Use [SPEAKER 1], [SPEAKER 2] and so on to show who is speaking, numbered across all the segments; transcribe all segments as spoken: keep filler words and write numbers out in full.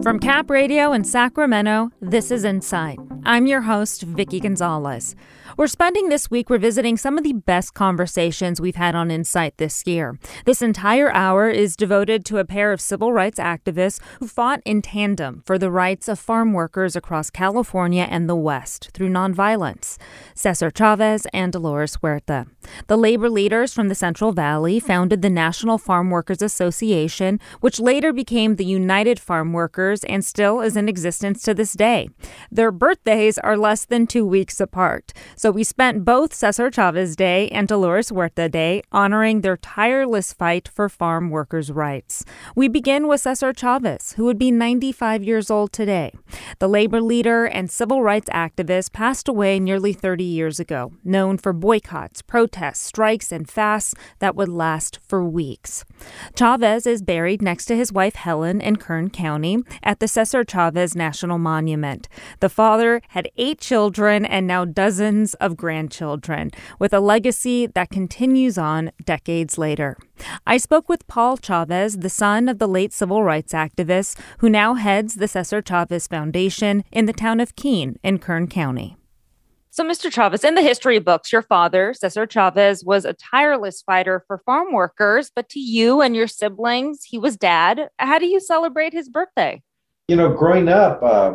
[SPEAKER 1] From Cap Radio in Sacramento, this is Insight. I'm your host, Vicky Gonzalez. We're spending this week revisiting some of the best conversations we've had on Insight this year. This entire hour is devoted to a pair of civil rights activists who fought in tandem for the rights of farm workers across California and the West through nonviolence, Cesar Chavez and Dolores Huerta. The labor leaders from the Central Valley founded the National Farm Workers Association, which later became the United Farm Workers and still is in existence to this day. Their birthdays are less than two weeks apart. So we spent both Cesar Chavez Day and Dolores Huerta Day honoring their tireless fight for farm workers' rights. We begin with Cesar Chavez, who would be ninety-five years old today. The labor leader and civil rights activist passed away nearly thirty years ago, known for boycotts, protests, strikes, and fasts that would last for weeks. Chavez is buried next to his wife Helen in Kern County at the Cesar Chavez National Monument. The father had eight children and now dozens of grandchildren, with a legacy that continues on decades later. I spoke with Paul Chavez, the son of the late civil rights activist, who now heads the Cesar Chavez Foundation in the town of Keene in Kern County. So, Mister Chavez, in the history books, your father, Cesar Chavez, was a tireless fighter for farm workers, but to you and your siblings, he was dad. How do you celebrate his birthday?
[SPEAKER 2] You know, growing up, uh,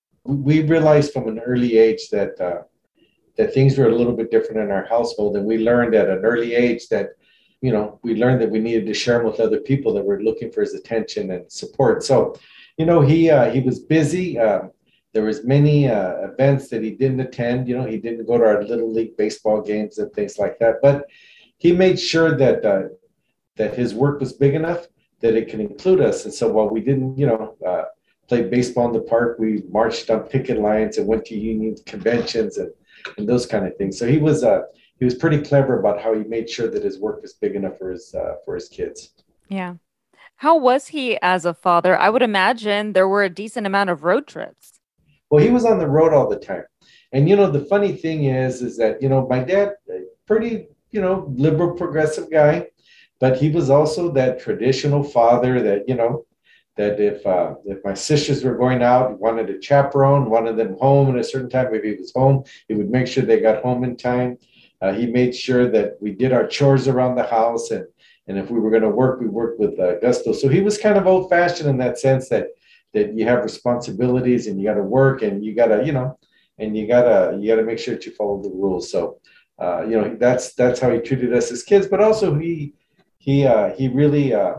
[SPEAKER 2] we realized from an early age that uh, that things were a little bit different in our household. And we learned at an early age that, you know, we learned that we needed to share them with other people that were looking for his attention and support. So, you know, he uh, he was busy. Uh, there was many uh, events that he didn't attend. You know, he didn't go to our Little League baseball games and things like that. But he made sure that uh, that his work was big enough that it could include us. And so while we didn't, you know, uh, play baseball in the park, we marched on picket lines and went to union conventions and and those kind of things. So he was uh, he was pretty clever about how he made sure that his work was big enough for his uh, for his kids.
[SPEAKER 1] Yeah. How was he as a father? I would imagine there were a decent amount of road trips.
[SPEAKER 2] Well, he was on the road all the time. And, you know, the funny thing is, is that, you know, my dad, pretty, you know, liberal, progressive guy, but he was also that traditional father that, you know, that if uh, if my sisters were going out, wanted a chaperone, wanted them home at a certain time, if he was home, he would make sure they got home in time. Uh, he made sure that we did our chores around the house, and and if we were going to work, we worked with uh, gusto. So he was kind of old-fashioned in that sense that that you have responsibilities and you got to work and you got to, you know, and you got to you got to make sure that you follow the rules. So, uh, you know, that's that's how he treated us as kids. But also he he uh, he really uh,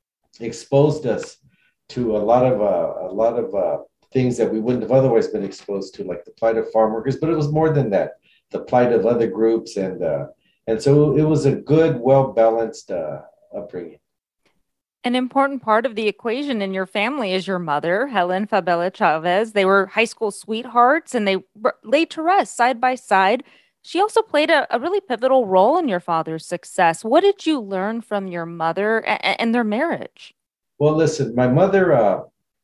[SPEAKER 2] exposed us to a lot of uh, a lot of uh, things that we wouldn't have otherwise been exposed to, like the plight of farm workers. But it was more than that, the plight of other groups, and uh, and so it was a good, well balanced uh, upbringing.
[SPEAKER 1] An important part of the equation in your family is your mother, Helen Fabela Chavez. They were high school sweethearts, and they laid to rest side by side. She also played a, a really pivotal role in your father's success. What did you learn from your mother and, and their marriage?
[SPEAKER 2] Well, listen, my mother uh,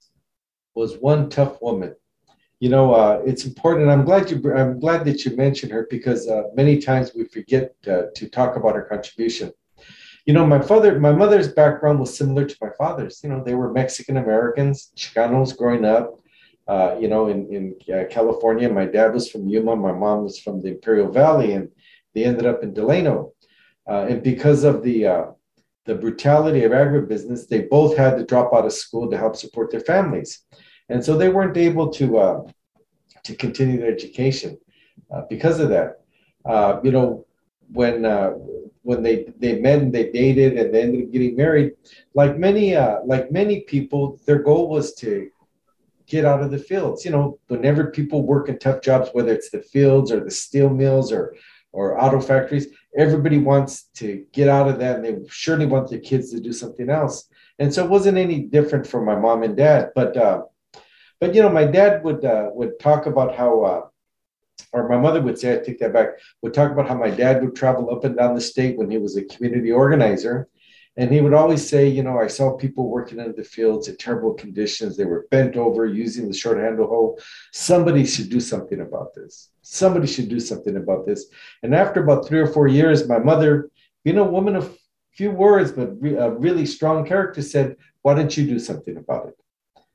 [SPEAKER 2] was one tough woman. You know, uh, it's important. I'm glad you. I'm glad that you mentioned her because uh, many times we forget uh, to talk about her contribution. You know, my father, my mother's background was similar to my father's. You know, they were Mexican Americans, Chicanos growing up. Uh, you know, in in uh, California, my dad was from Yuma, my mom was from the Imperial Valley, and they ended up in Delano. Uh, and because of the uh, the brutality of agribusiness, they both had to drop out of school to help support their families. And so they weren't able to uh, to continue their education uh, because of that. Uh, you know, when uh, when they, they met and they dated and they ended up getting married, like many uh, like many people, their goal was to get out of the fields. You know, whenever people work in tough jobs, whether it's the fields or the steel mills or or auto factories, everybody wants to get out of that, and they surely want their kids to do something else. And so it wasn't any different for my mom and dad. But uh, but you know, my dad would uh, would talk about how, uh, or my mother would say, I take that back, would talk about how my dad would travel up and down the state when he was a community organizer. And he would always say, you know, I saw people working in the fields in terrible conditions. They were bent over using the short handle hoe. Somebody should do something about this. Somebody should do something about this. And after about three or four years, my mother, being a woman of few words, but re- a really strong character, said, why don't you do something about it?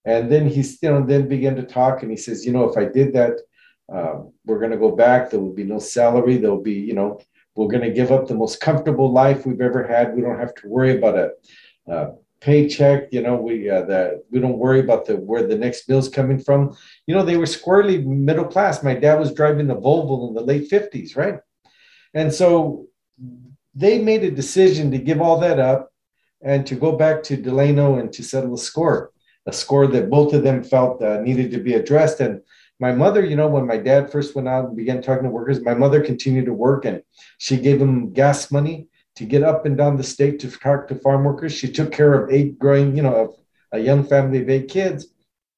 [SPEAKER 2] And then he's, you know, then began to talk, and he says, you know, if I did that, uh, we're going to go back. There will be no salary. There'll be, you know, we're going to give up the most comfortable life we've ever had. We don't have to worry about a, a paycheck. You know, we uh, that we don't worry about the where the next meal's coming from. You know, they were squarely middle class. My dad was driving a Volvo in the late fifties, right? And so they made a decision to give all that up and to go back to Delano and to settle a score, a score that both of them felt uh, needed to be addressed. And my mother, you know, when my dad first went out and began talking to workers, my mother continued to work, and she gave him gas money to get up and down the state to talk to farm workers. She took care of eight growing, you know, of a young family of eight kids.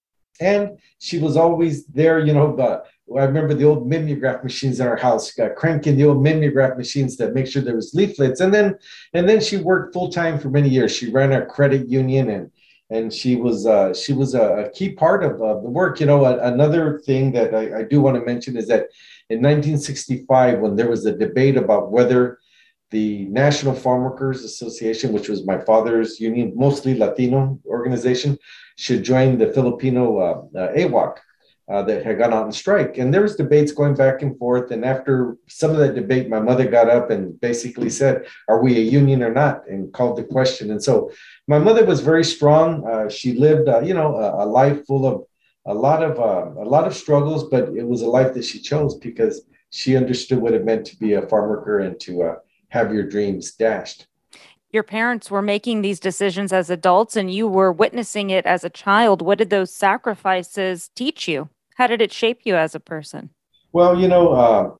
[SPEAKER 2] And she was always there, you know, but I remember the old mimeograph machines in our house, uh, cranking the old mimeograph machines to make sure there was leaflets. And then, and then she worked full time for many years. She ran our credit union, and and she was uh, she was a, a key part of, of the work. You know, a, another thing that I, I do want to mention is that in nineteen sixty-five, when there was a debate about whether the National Farm Workers Association, which was my father's union, mostly Latino organization, should join the Filipino uh, uh, A W O C uh, that had gone out on strike. And there was debates going back and forth. And after some of that debate, my mother got up and basically said, are we a union or not? And called the question. And so my mother was very strong. Uh, she lived, uh, you know, a, a life full of a lot of uh, a lot of struggles, but it was a life that she chose because she understood what it meant to be a farm worker and to uh, have your dreams dashed.
[SPEAKER 1] Your parents were making these decisions as adults, and you were witnessing it as a child. What did those sacrifices teach you? How did it shape you as a person?
[SPEAKER 2] Well, you know, uh,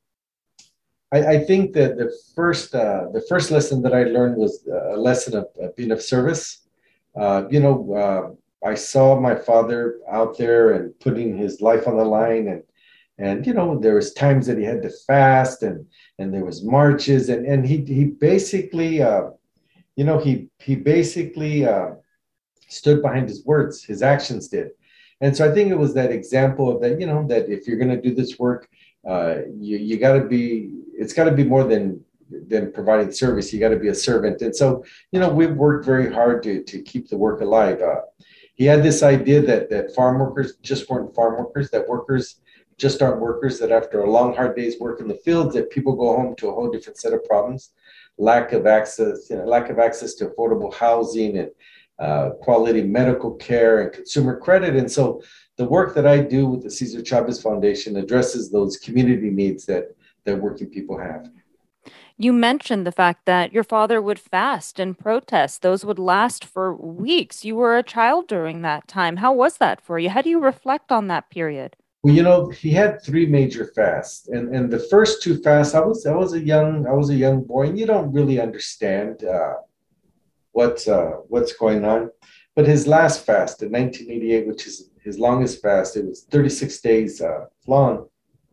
[SPEAKER 2] I, I think that the first uh, the first lesson that I learned was a lesson of, of being of service. Uh, you know, uh, I saw my father out there and putting his life on the line, and and you know, there was times that he had to fast, and and there was marches, and and he he basically, uh, you know, he he basically uh, stood behind his words. His actions did. And so I think it was that example of that, you know, that if you're going to do this work, uh, you, you got to be, it's got to be more than, than providing service. You got to be a servant. And so, you know, we've worked very hard to, to keep the work alive. Uh, he had this idea that, that farm workers just weren't farm workers, that workers just aren't workers, that after a long, hard day's work in the fields, that people go home to a whole different set of problems, lack of access, you know, lack of access to affordable housing and Uh, quality medical care and consumer credit. And so the work that I do with the Cesar Chavez Foundation addresses those community needs that, that working people have.
[SPEAKER 1] You mentioned the fact that your father would fast and protest. Those would last for weeks. You were a child during that time. How was that for you? How do you reflect on that period?
[SPEAKER 2] Well, you know, he had three major fasts, and, and the first two fasts, I was I was a young I was a young boy, and you don't really understand uh, what's uh, what's going on. But his last fast in nineteen eighty-eight, which is his longest fast, it was thirty-six days uh, long.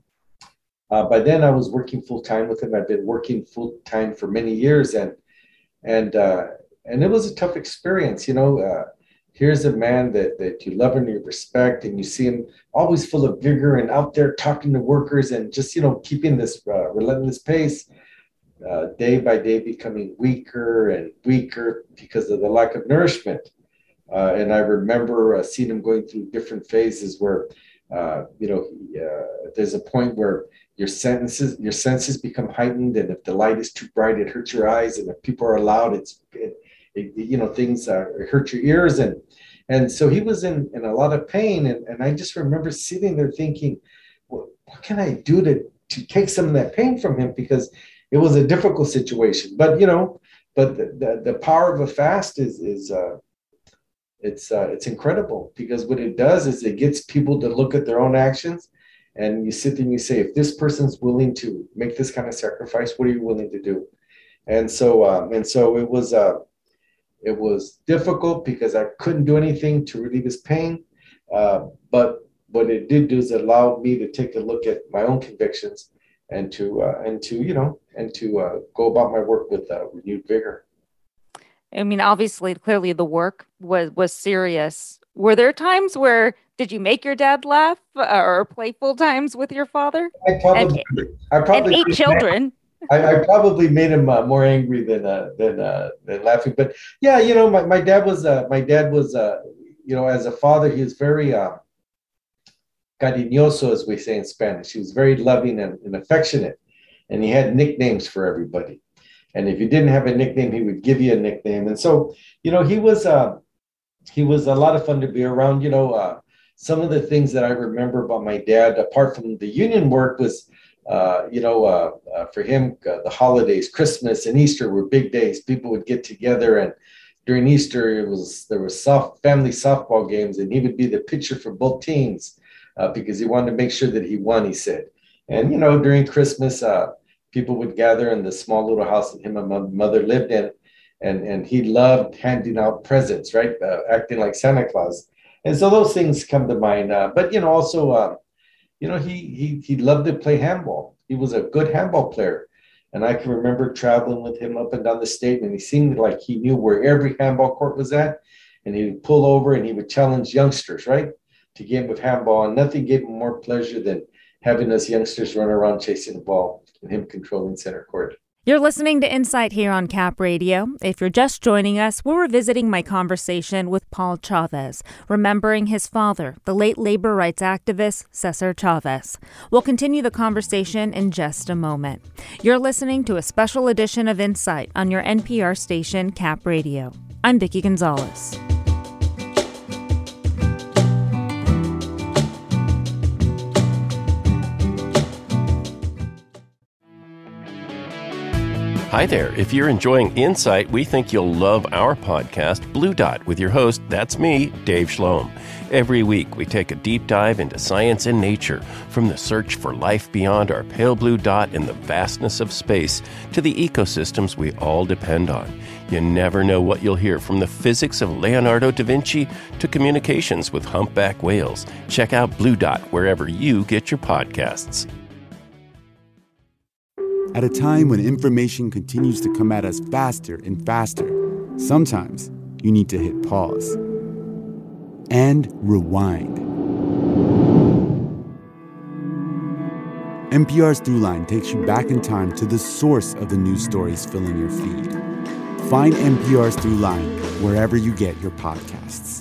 [SPEAKER 2] Uh, by then, I was working full time with him. I've been working full time for many years, and and uh, and it was a tough experience. You know, uh, here's a man that that you love and you respect, and you see him always full of vigor and out there talking to workers, and just, you know, keeping this uh, relentless pace. Uh, day by day becoming weaker and weaker because of the lack of nourishment. Uh, and I remember uh, seeing him going through different phases where, uh, you know, he, uh, there's a point where your senses, your senses become heightened, and if the light is too bright, it hurts your eyes, and if people are loud, it's, it, it, you know, things uh, hurt your ears, and and so he was in, in a lot of pain, and, and I just remember sitting there thinking, well, what can I do to to take some of that pain from him, because it was a difficult situation. But, you know, but the, the, the power of a fast is, is uh, it's, uh, it's incredible, because what it does is it gets people to look at their own actions, and you sit there and you say, if this person's willing to make this kind of sacrifice, what are you willing to do? And so, um, and so it was, uh, it was difficult because I couldn't do anything to relieve his pain. Uh, but what it did do is it allowed me to take a look at my own convictions, and to uh, and to you know and to uh, go about my work with uh, renewed vigor.
[SPEAKER 1] I mean, obviously, clearly, the work was was serious. Were there times where did you make your dad laugh, uh, or playful times with your father?
[SPEAKER 2] I probably,
[SPEAKER 1] and,
[SPEAKER 2] I probably
[SPEAKER 1] and eight children.
[SPEAKER 2] I, I probably made him uh, more angry than uh, than uh, than laughing. But yeah, you know, my, my dad was uh, my dad was uh, you know, as a father, he was very uh, cariñoso, as we say in Spanish. He was very loving and, and affectionate, and he had nicknames for everybody. And if you didn't have a nickname, he would give you a nickname. And so, you know, he was uh, he was a lot of fun to be around. You know, uh, some of the things that I remember about my dad, apart from the union work, was, uh, you know, uh, uh, for him, uh, the holidays, Christmas and Easter were big days. People would get together, and during Easter, it was there was soft family softball games, and he would be the pitcher for both teams uh, because he wanted to make sure that he won. He said, and you know, during Christmas, uh, people would gather in the small little house that him and my mother lived in, and and he loved handing out presents, right, uh, acting like Santa Claus, and so those things come to mind. Uh, but you know, also, uh, you know, he he he loved to play handball. He was a good handball player. And I can remember traveling with him up and down the state, and he seemed like he knew where every handball court was at. And he would pull over and he would challenge youngsters, right, to game of handball. And nothing gave him more pleasure than having us youngsters run around chasing the ball and him controlling center court.
[SPEAKER 1] You're listening to Insight here on Cap Radio. If you're just joining us, we're revisiting my conversation with Paul Chavez, remembering his father, the late labor rights activist Cesar Chavez. We'll continue the conversation in just a moment. You're listening to a special edition of Insight on your N P R station, Cap Radio. I'm Vicki Gonzalez.
[SPEAKER 3] Hi there. If you're enjoying Insight, we think you'll love our podcast, Blue Dot, with your host, that's me, Dave Schloem. Every week, we take a deep dive into science and nature, from the search for life beyond our pale blue dot in the vastness of space to the ecosystems we all depend on. You never know what you'll hear, from the physics of Leonardo da Vinci to communications with humpback whales. Check out Blue Dot wherever you get your podcasts.
[SPEAKER 4] At a time when information continues to come at us faster and faster, sometimes you need to hit pause and rewind. N P R's Throughline takes you back in time to the source of the news stories filling your feed. Find N P R's Throughline wherever you get your podcasts.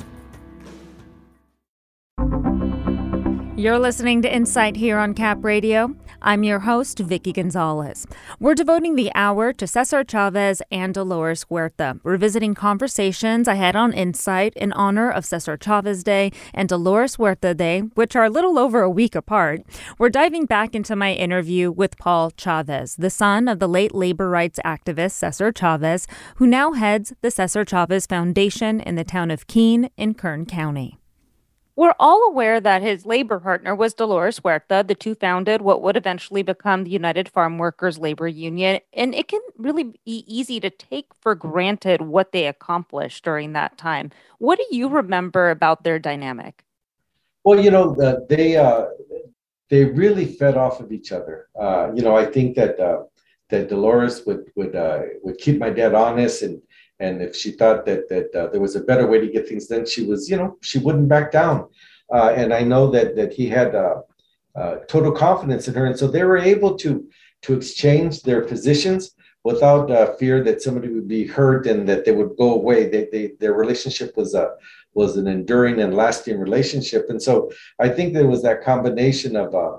[SPEAKER 1] You're listening to Insight here on Cap Radio. I'm your host, Vicki Gonzalez. We're devoting the hour to Cesar Chavez and Dolores Huerta, revisiting conversations I had on Insight in honor of Cesar Chavez Day and Dolores Huerta Day, which are a little over a week apart. We're diving back into my interview with Paul Chavez, the son of the late labor rights activist Cesar Chavez, who now heads the Cesar Chavez Foundation in the town of Keene in Kern County. We're all aware that his labor partner was Dolores Huerta. The two founded what would eventually become the United Farm Workers Labor Union, and it can really be easy to take for granted what they accomplished during that time. What do you remember about their dynamic?
[SPEAKER 2] Well, you know, uh, they uh, they really fed off of each other. Uh, you know, I think that uh, that Dolores would would uh, would keep my dad honest, and And if she thought that that uh, there was a better way to get things done, she was, you know, she wouldn't back down. Uh, and I know that that he had uh, uh, total confidence in her, and so they were able to to exchange their positions without uh, fear that somebody would be hurt and that they would go away. They, they their relationship was a was an enduring and lasting relationship, and so I think there was that combination of uh,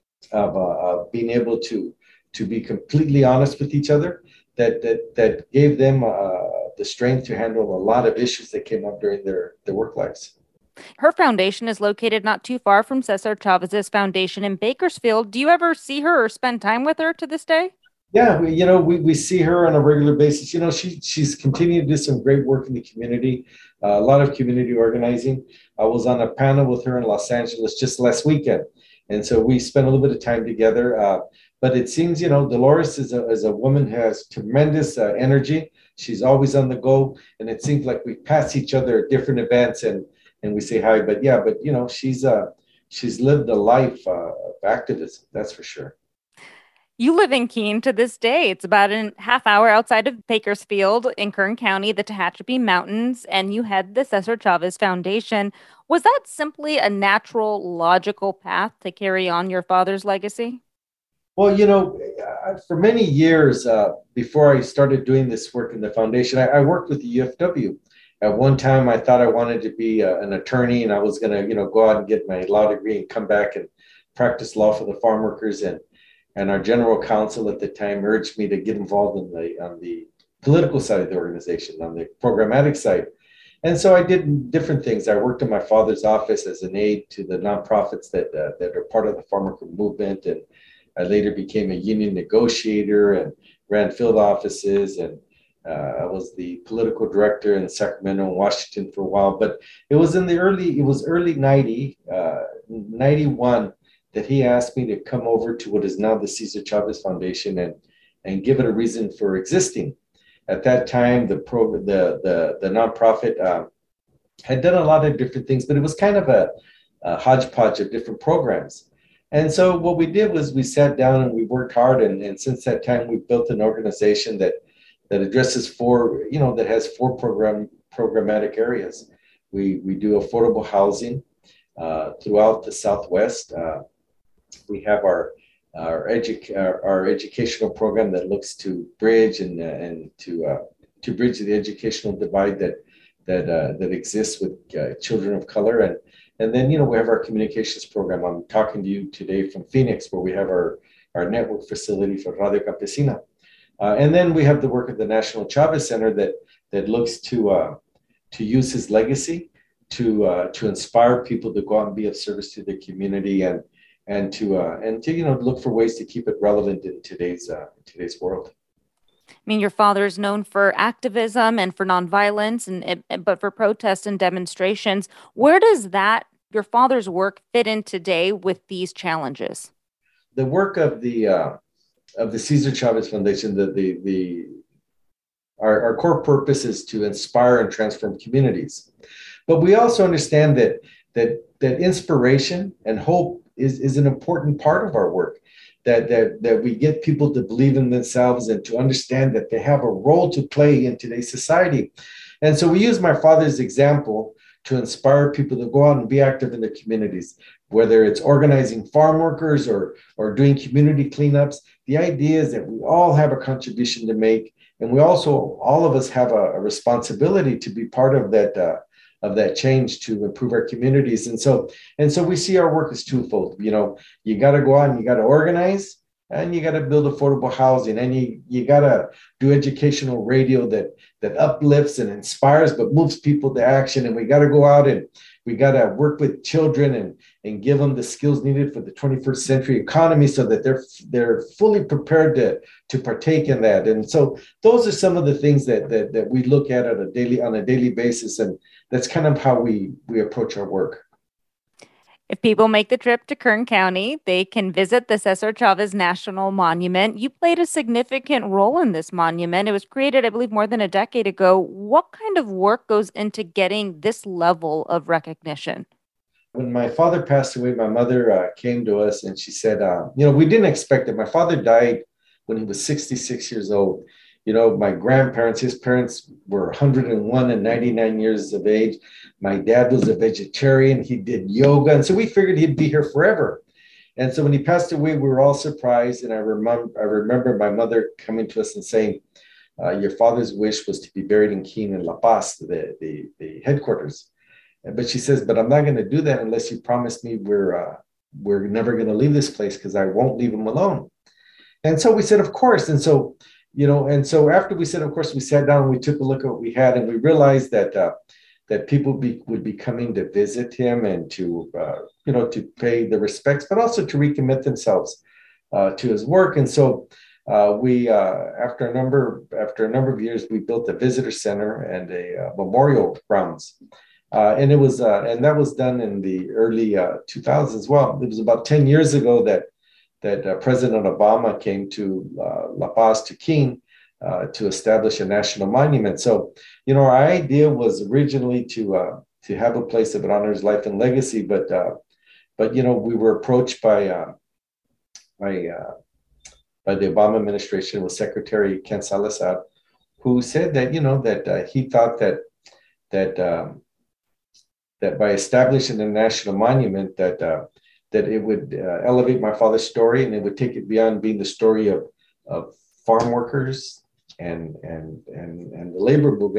[SPEAKER 2] of uh, uh, being able to to be completely honest with each other that that that gave them uh, the strength to handle a lot of issues that came up during their, their work lives.
[SPEAKER 1] Her foundation is located not too far from Cesar Chavez's foundation in Bakersfield. Do you ever see her or spend time with her to this day?
[SPEAKER 2] Yeah, we, you know, we, we see her on a regular basis. You know, she she's continued to do some great work in the community, uh, a lot of community organizing. I was on a panel with her in Los Angeles just last weekend. And so we spent a little bit of time together. Uh, but it seems, you know, Dolores is a, is a woman who has tremendous uh, energy. She's always on the go. And it seems like we pass each other at different events and, and we say hi. But yeah, but, you know, she's uh, she's lived a life uh, of activism, that's for sure.
[SPEAKER 1] You live in Keene to this day. It's about a half hour outside of Bakersfield in Kern County, the Tehachapi Mountains, and you head the Cesar Chavez Foundation. Was that simply a natural, logical path to carry on your father's legacy?
[SPEAKER 2] Well, you know, for many years uh, before I started doing this work in the foundation, I, I worked with the U F W. at one time, I thought I wanted to be a, an attorney, and I was going to, you know, go out and get my law degree and come back and practice law for the farm workers. And and our general counsel at the time urged me to get involved in the on the political side of the organization, on the programmatic side. And so I did different things. I worked in my father's office as an aide to the nonprofits that uh, that are part of the farm worker movement, and I later became a union negotiator and ran field offices, and uh, I was the political director in Sacramento and Washington for a while. But it was in the early, it was early ninety, uh, ninety-one that he asked me to come over to what is now the Cesar Chavez Foundation and and give it a reason for existing. At that time, the pro, the the the nonprofit uh, had done a lot of different things, but it was kind of a, a hodgepodge of different programs. And so what we did was we sat down and we worked hard, and, and since that time we built an organization that that addresses four, you know, that has four program programmatic areas. We we do affordable housing uh, throughout the Southwest. Uh, we have our Our, edu- our, our educational program that looks to bridge and uh, and to uh, to bridge the educational divide that that uh, that exists with uh, children of color, and and then you know we have our communications program. I'm talking to you today from Phoenix, where we have our our network facility for Radio Campesina, uh, and then we have the work of the National Chavez Center that that looks to uh, to use his legacy to uh, to inspire people to go out and be of service to the community, and and to uh, and to you know look for ways to keep it relevant in today's uh, today's world.
[SPEAKER 1] I mean, your father is known for activism and for nonviolence, and but for protests and demonstrations. Where does that your father's work fit in today with these challenges?
[SPEAKER 2] The work of the uh, of the Cesar Chavez Foundation, the the the our, our core purpose is to inspire and transform communities, but we also understand that that that inspiration and hope is, is an important part of our work, that, that, that we get people to believe in themselves and to understand that they have a role to play in today's society. And so we use my father's example to inspire people to go out and be active in their communities, whether it's organizing farm workers or, or doing community cleanups. The idea is that we all have a contribution to make, and we also, all of us have a, a responsibility to be part of that uh, of that change to improve our communities. And so, and so we see our work as twofold. You know, you got to go out and you got to organize, and you got to build affordable housing, and you, you got to do educational radio that, that uplifts and inspires, but moves people to action. And we got to go out and we got to work with children and, and give them the skills needed for the twenty-first century economy so that they're, they're fully prepared to, to partake in that. And so those are some of the things that, that, that we look at, at a daily, on a daily basis. And that's kind of how we, we approach our work.
[SPEAKER 1] If people make the trip to Kern County, they can visit the Cesar Chavez National Monument. You played a significant role in this monument. It was created, I believe, more than a decade ago. What kind of work goes into getting this level of recognition?
[SPEAKER 2] When my father passed away, my mother uh, came to us and she said, uh, you know, we didn't expect it. My father died when he was sixty-six years old. You know, my grandparents, his parents were one hundred one and ninety-nine years of age. My dad was a vegetarian. He did yoga. And so we figured he'd be here forever. And so when he passed away, we were all surprised. And I remember, I remember my mother coming to us and saying, uh, your father's wish was to be buried in Keene in La Paz, the, the, the headquarters. But she says, but I'm not going to do that unless you promise me we're, uh, we're never going to leave this place, because I won't leave him alone. And so we said, of course. And so, you know, and so after we said, of course, we sat down and we took a look at what we had, and we realized that uh, that people be, would be coming to visit him and to, uh, you know, to pay the respects, but also to recommit themselves uh, to his work. And so uh, we, uh, after a number, after a number of years, we built a visitor center and a uh, memorial grounds. Uh, and it was, uh, and that was done in the early uh, two thousands as well. It was about ten years ago that that uh, President Obama came to uh, La Paz, to Keene, uh, to establish a national monument. So, you know, our idea was originally to uh, to have a place that honors life and legacy, but uh, but you know, we were approached by uh, by uh, by the Obama administration with Secretary Ken Salazar, who said that you know that uh, he thought that that um, that by establishing a national monument, that uh, that it would uh, elevate my father's story, and it would take it beyond being the story of, of farm workers and, and, and, and the labor movement,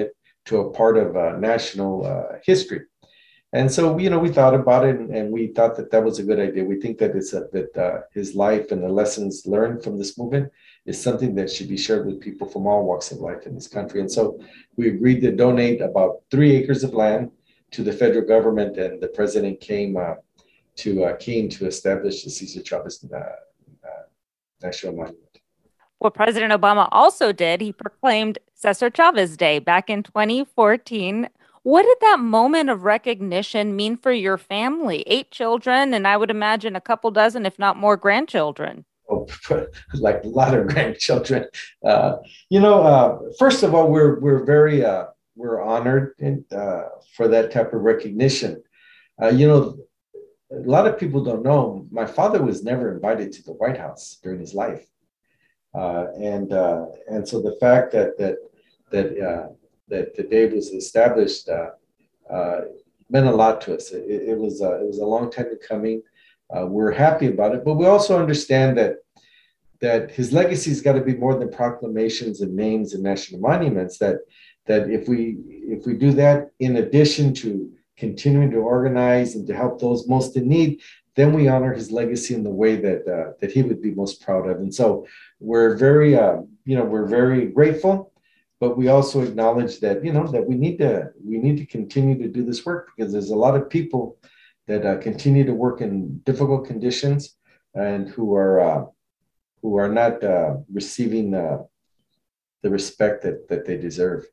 [SPEAKER 2] to a part of uh, national uh, history. And so, you know, we thought about it, and, and we thought that that was a good idea. We think that it's a, that uh, his life and the lessons learned from this movement is something that should be shared with people from all walks of life in this country. And so we agreed to donate about three acres of land to the federal government, and the president came uh, to uh, Keene to establish the Cesar Chavez uh, uh, National Monument.
[SPEAKER 1] What President Obama also did, he proclaimed Cesar Chavez Day back in twenty fourteen. What did that moment of recognition mean for your family? Eight children, and I would imagine a couple dozen, if not more, grandchildren.
[SPEAKER 2] Oh, like a lot of grandchildren. Uh, you know, uh, first of all, we're we're very uh, we're honored in, uh, for that type of recognition. Uh, you know, a lot of people don't know my father was never invited to the White House during his life, uh, and uh, and so the fact that that that uh, that the day was established uh, uh, meant a lot to us. It, it was uh, it was a long time coming. Uh, we're happy about it, but we also understand that that his legacy's got to be more than proclamations and names and national monuments. That that if we if we do that in addition to continuing to organize and to help those most in need, then we honor his legacy in the way that uh, that he would be most proud of. And so we're very uh, you know we're very grateful. But we also acknowledge that, you know, that we need to we need to continue to do this work, because there's a lot of people that uh, continue to work in difficult conditions and who are uh, who are not uh, receiving uh, the respect that, that they deserve.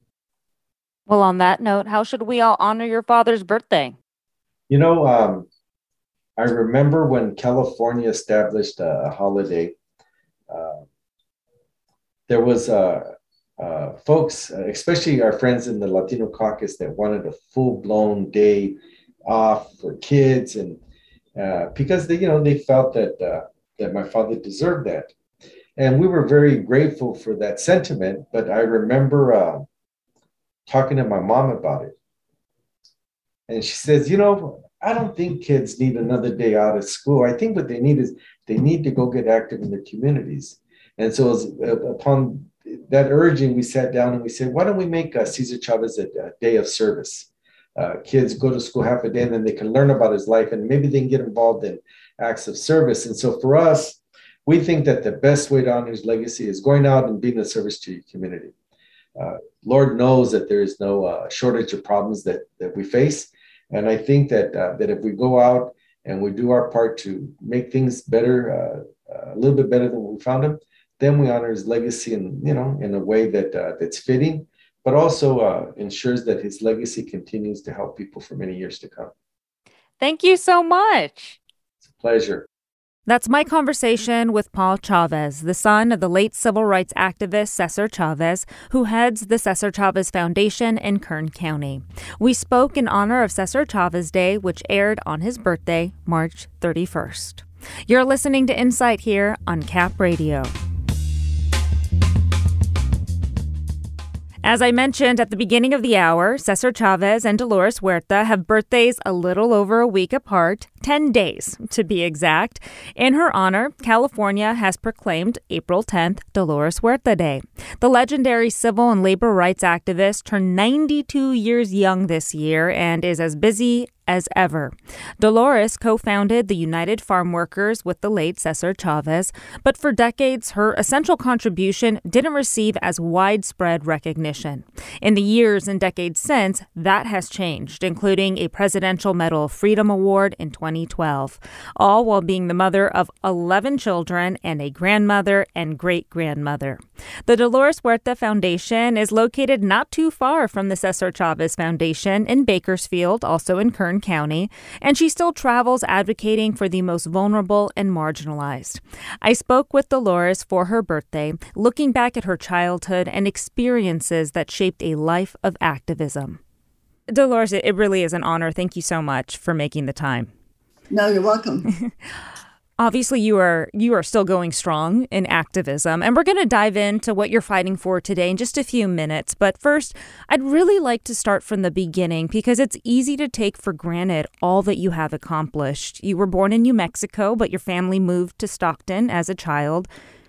[SPEAKER 1] Well, on that note, how should we all honor your father's birthday?
[SPEAKER 2] You know, um, I remember when California established a, a holiday, uh, there was a Uh, folks, uh, especially our friends in the Latino caucus, that wanted a full-blown day off for kids, and uh, because they, you know, they felt that uh, that my father deserved that, and we were very grateful for that sentiment. But I remember uh, talking to my mom about it, and she says, "You know, I don't think kids need another day out of school. I think what they need is they need to go get active in their communities." And so, it was, uh, upon that urging, we sat down and we said, why don't we make uh, Cesar Chavez a, a day of service? Uh, kids go to school half a day, and then they can learn about his life, and maybe they can get involved in acts of service. And so for us, we think that the best way to honor his legacy is going out and being of service to your community. Uh, Lord knows that there is no uh, shortage of problems that, that we face. And I think that, uh, that if we go out and we do our part to make things better, uh, uh, a little bit better than we found them, then we honor his legacy in, you know, in a way that uh, that's fitting, but also uh, ensures that his legacy continues to help people for many years to come.
[SPEAKER 1] Thank you so much.
[SPEAKER 2] It's a pleasure.
[SPEAKER 1] That's my conversation with Paul Chavez, the son of the late civil rights activist Cesar Chavez, who heads the Cesar Chavez Foundation in Kern County. We spoke in honor of Cesar Chavez Day, which aired on his birthday, March thirty-first. You're listening to Insight here on Cap Radio. As I mentioned at the beginning of the hour, Cesar Chavez and Dolores Huerta have birthdays a little over a week apart, ten days to be exact. In her honor, California has proclaimed April tenth Dolores Huerta Day. The legendary civil and labor rights activist turned ninety-two years young this year and is as busy as ever. Dolores co-founded the United Farm Workers with the late Cesar Chavez, but for decades, her essential contribution didn't receive as widespread recognition. In the years and decades since, that has changed, including a Presidential Medal of Freedom Award in twenty twelve, all while being the mother of eleven children and a grandmother and great-grandmother. The Dolores Huerta Foundation is located not too far from the Cesar Chavez Foundation in Bakersfield, also in Kern County, and she still travels advocating for the most vulnerable and marginalized. I spoke with Dolores for her birthday, looking back at her childhood and experiences that shaped a life of activism. Dolores, it really is an honor. Thank you so much for making the time.
[SPEAKER 5] No, you're welcome.
[SPEAKER 1] Obviously, you are you are still going strong in activism, and we're going to dive into what you're fighting for today in just a few minutes. But first, I'd really like to start from the beginning, because it's easy to take for granted all that you have accomplished. You were born in New Mexico, but your family moved to Stockton as a child.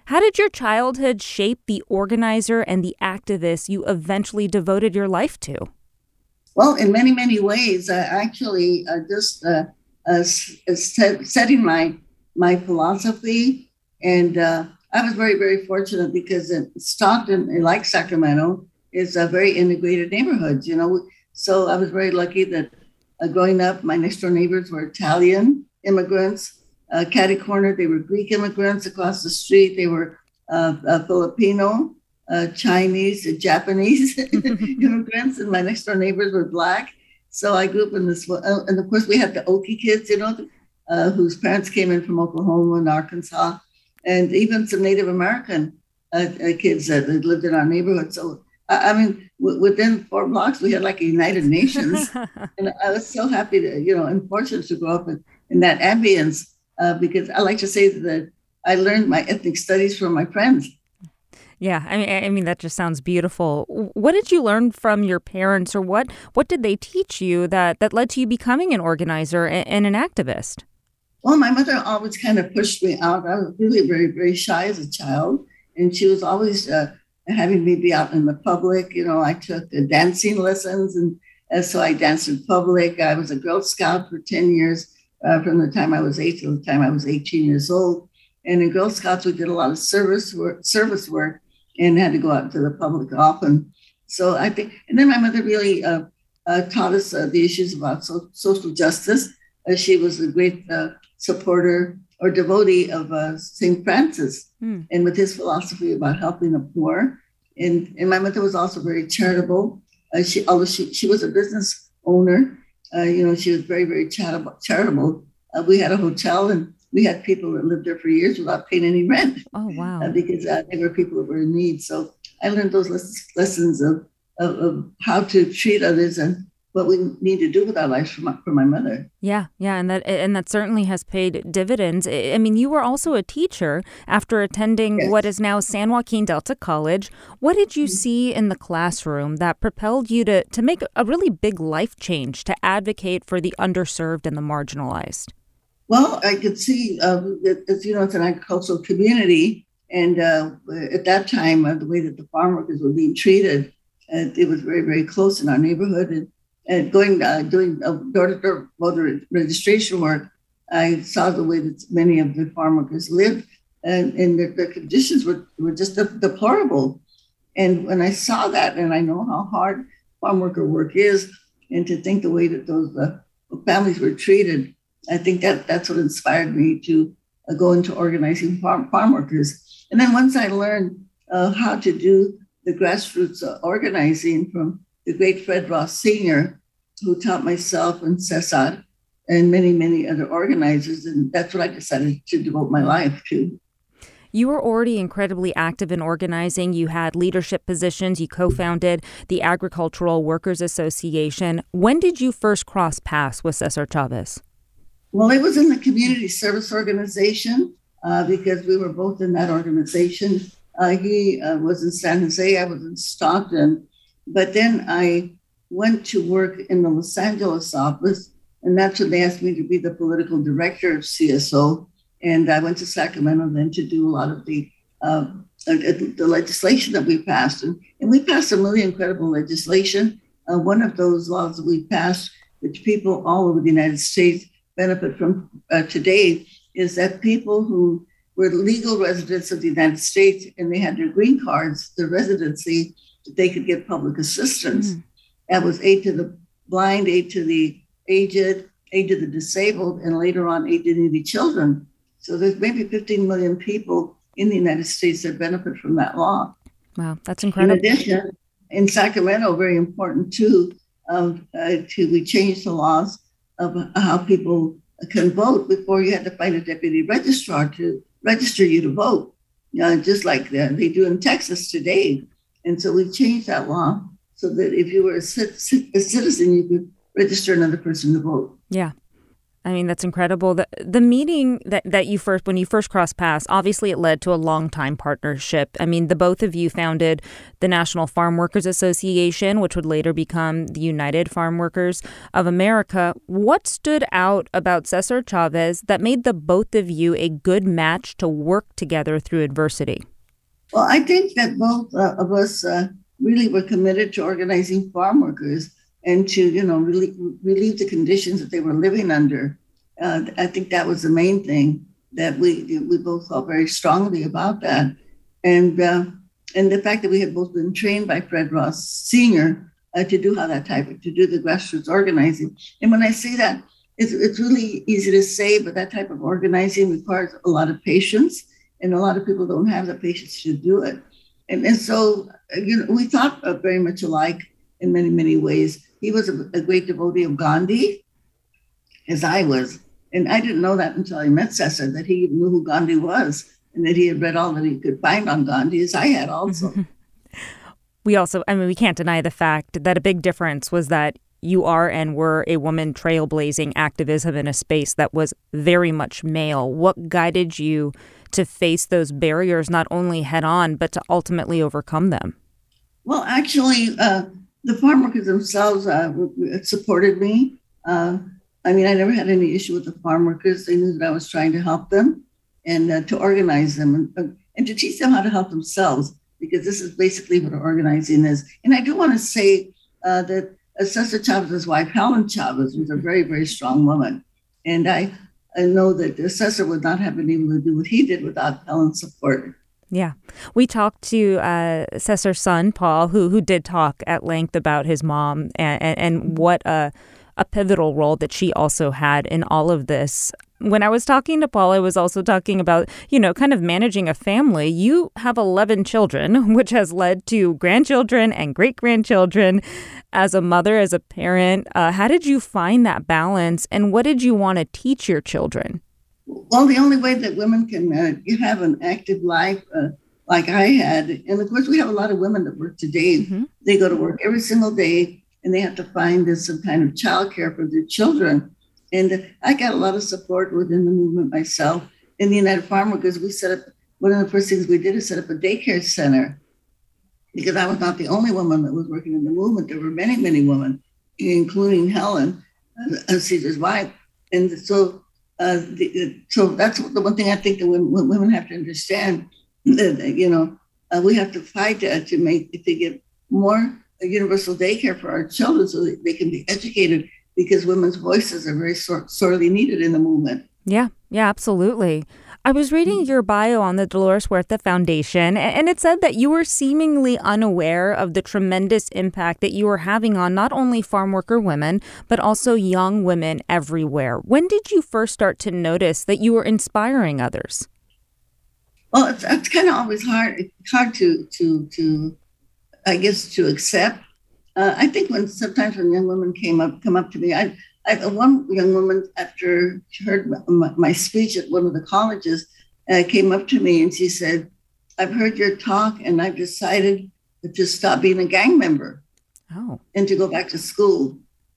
[SPEAKER 1] How did your childhood shape the organizer and the activist you eventually devoted your life to?
[SPEAKER 5] Well, in many, many ways, uh, actually, uh, just uh, uh, set, setting my my philosophy. And uh, I was very, very fortunate because Stockton, like Sacramento, is a very integrated neighborhood, you know. So I was very lucky that uh, growing up, my next door neighbors were Italian immigrants. Uh, Catty Corner, they were Greek immigrants. Across the street, they were uh, uh, Filipino, uh, Chinese, uh, Japanese immigrants. And my next door neighbors were Black. So I grew up in this, uh, and of course we had the Okie kids, you know, uh, whose parents came in from Oklahoma and Arkansas, and even some Native American uh, uh, kids that lived in our neighborhood. So, I, I mean, w- within four blocks, we had like a United Nations. And I was so happy to, you know, and fortunate to grow up in, in that ambience uh, because I like to say that I learned my ethnic studies from my friends.
[SPEAKER 1] Yeah, I mean, I mean that just sounds beautiful. What did you learn from your parents, or what what did they teach you that, that led to you becoming an organizer and, and an activist?
[SPEAKER 5] Well, my mother always kind of pushed me out. I was really very, very shy as a child, and she was always uh, having me be out in the public. You know, I took uh, dancing lessons, and uh, so I danced in public. I was a Girl Scout for ten years, uh, from the time I was eight to the time I was eighteen years old. And in Girl Scouts, we did a lot of service work, service work. And had to go out to the public often. So I think, and then my mother really uh, uh, taught us uh, the issues about so, social justice. Uh, she was a great uh, supporter or devotee of uh, Saint Francis, mm. and with his philosophy about helping the poor. And, and my mother was also very charitable. Uh, she, although she, she was a business owner, uh, you know, she was very, very charitable. charitable. Uh, we had a hotel, and we had people that lived there for years without paying any rent.
[SPEAKER 1] Oh, wow.
[SPEAKER 5] Uh, because uh, they were people that were in need. So I learned those lessons, lessons of, of, of how to treat others and what we need to do with our lives for my, for my mother.
[SPEAKER 1] Yeah, yeah, and that and that certainly has paid dividends. I mean, you were also a teacher after attending yes. what is now San Joaquin Delta College. What did you mm-hmm. see in the classroom that propelled you to, to make a really big life change, to advocate for the underserved and the marginalized?
[SPEAKER 5] Well, I could see, uh, as you know, it's an agricultural community. And uh, at that time, uh, the way that the farm workers were being treated, uh, it was very, very close in our neighborhood. And, and going, uh, doing uh, door-to-door voter registration work, I saw the way that many of the farm workers lived, and, and their, their conditions were, were just deplorable. And when I saw that, and I know how hard farm worker work is, and to think the way that those uh, families were treated, I think that that's what inspired me to uh, go into organizing farm, farm workers. And then once I learned uh, how to do the grassroots uh, organizing from the great Fred Ross Senior, who taught myself and Cesar and many, many other organizers, and that's what I decided to devote my life to.
[SPEAKER 1] You were already incredibly active in organizing. You had leadership positions. You co-founded the Agricultural Workers Association. When did you first cross paths with Cesar Chavez?
[SPEAKER 5] Well, it was in the community service organization uh, because we were both in that organization. Uh, he uh, was in San Jose, I was in Stockton. But then I went to work in the Los Angeles office, and that's when they asked me to be the political director of C S O. And I went to Sacramento then to do a lot of the uh, the legislation that we passed. And, and we passed some really incredible legislation. Uh, one of those laws that we passed, which people all over the United States benefit from uh, today, is that people who were legal residents of the United States and they had their green cards, their residency, they could get public assistance. Mm. That was aid to the blind, aid to the aged, aid to the disabled, and later on aid to needy children. So there's maybe fifteen million people in the United States that benefit from that law.
[SPEAKER 1] Wow, that's incredible.
[SPEAKER 5] In addition, in Sacramento, very important too, um, uh, to we changed the laws of how people can vote. Before, you had to find a deputy registrar to register you to vote, you know, just like the, they do in Texas today. And so we changed that law so that if you were a, c- a citizen, you could register another person to vote.
[SPEAKER 1] Yeah. I mean, that's incredible. The the meeting that, that you first, when you first crossed paths, obviously it led to a long-time partnership. I mean, the both of you founded the National Farm Workers Association, which would later become the United Farm Workers of America. What stood out about Cesar Chavez that made the both of you a good match to work together through adversity?
[SPEAKER 5] Well, I think that both uh, of us uh, really were committed to organizing farm workers and to, you know, really relieve the conditions that they were living under. Uh, I think that was the main thing, that we we both felt very strongly about that. And uh, and the fact that we had both been trained by Fred Ross Senior uh, to do how that type of, to do the grassroots organizing. And when I say that, it's, it's really easy to say, but that type of organizing requires a lot of patience, and a lot of people don't have the patience to do it. And, and so, you know, we thought uh, very much alike in many, many ways. He was a, a great devotee of Gandhi, as I was. And I didn't know that until I met Cesar, that he knew who Gandhi was and that he had read all that he could find on Gandhi, as I had also.
[SPEAKER 1] We also, I mean, we can't deny the fact that a big difference was that you are and were a woman trailblazing activism in a space that was very much male. What guided you to face those barriers, not only head on, but to ultimately overcome them?
[SPEAKER 5] Well, actually, uh, the farm workers themselves uh, supported me. Uh, I mean, I never had any issue with the farm workers. They knew that I was trying to help them and uh, to organize them and, and to teach them how to help themselves, because this is basically what organizing is. And I do want to say uh, that uh, Cesar Chavez's wife, Helen Chavez, was a very, very strong woman. And I, I know that Cesar would not have been able to do what he did without Helen's support.
[SPEAKER 1] Yeah. We talked to uh, Cesar's son, Paul, who who did talk at length about his mom and, and, and what a, a pivotal role that she also had in all of this. When I was talking to Paul, I was also talking about, you know, kind of managing a family. You have eleven children, which has led to grandchildren and great-grandchildren. As a mother, as a parent, uh, how did you find that balance, and what did you want to teach your children?
[SPEAKER 5] Well, the only way that women can uh, have an active life uh, like I had, and of course we have a lot of women that work today. Mm-hmm. They go to work every single day, and they have to find some kind of childcare for their children. And I got a lot of support within the movement myself. In the United Farm Workers, we set up, one of the first things we did is set up a daycare center, because I was not the only woman that was working in the movement. There were many, many women, including Helen, uh, Cesar's wife. And so Uh, the, so that's the one thing I think that women, women have to understand. That, you know, uh, we have to fight to, to make to get more universal daycare for our children so that they can be educated, because women's voices are very sor- sorely needed in the movement.
[SPEAKER 1] Yeah, yeah, absolutely. I was reading your bio on the Dolores Huerta Foundation, and it said that you were seemingly unaware of the tremendous impact that you were having on not only farm worker women, but also young women everywhere. When did you first start to notice that you were inspiring others?
[SPEAKER 5] Well, it's, it's kind of always hard. It's hard to, to, to, I guess, to accept. Uh, I think when sometimes when young women came up, come up to me, I. I, one young woman, after she heard my, my speech at one of the colleges, uh, came up to me and she said, "I've heard your talk and I've decided to stop being a gang member
[SPEAKER 1] oh.
[SPEAKER 5] and to go back to school."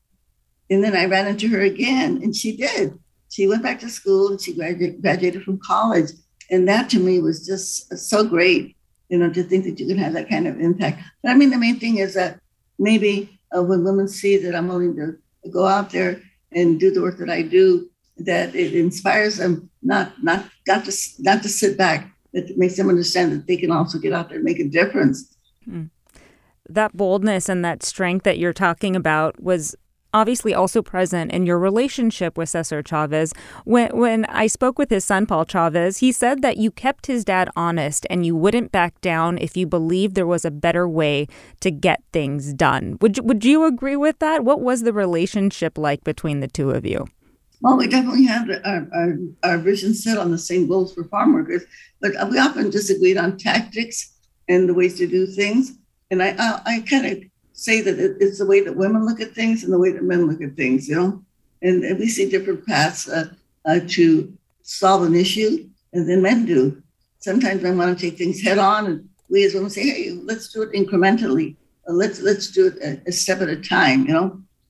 [SPEAKER 5] And then I ran into her again, and she did. She went back to school and she graduated, graduated from college. And that to me was just so great, you know, to think that you can have that kind of impact. But I mean, the main thing is that maybe uh, when women see that I'm willing to go out there and do the work that I do, that it inspires them not not not to not to sit back, that makes them understand that they can also get out there and make a difference.
[SPEAKER 1] Mm. That boldness and that strength that you're talking about was obviously also present in your relationship with Cesar Chavez. When when I spoke with his son, Paul Chavez, he said that you kept his dad honest and you wouldn't back down if you believed there was a better way to get things done. Would you, would you agree with that? What was the relationship like between the two of you?
[SPEAKER 5] Well, we definitely had our, our, our vision set on the same goals for farm workers, but we often disagreed on tactics and the ways to do things. And I, I, I kind of say that it's the way that women look at things and the way that men look at things, you know, and, and we see different paths uh, uh, to solve an issue than men do. Sometimes men want to take things head on, and we as women say, "Hey, let's do it incrementally. Uh, let's let's do it a, a step at a time," you know.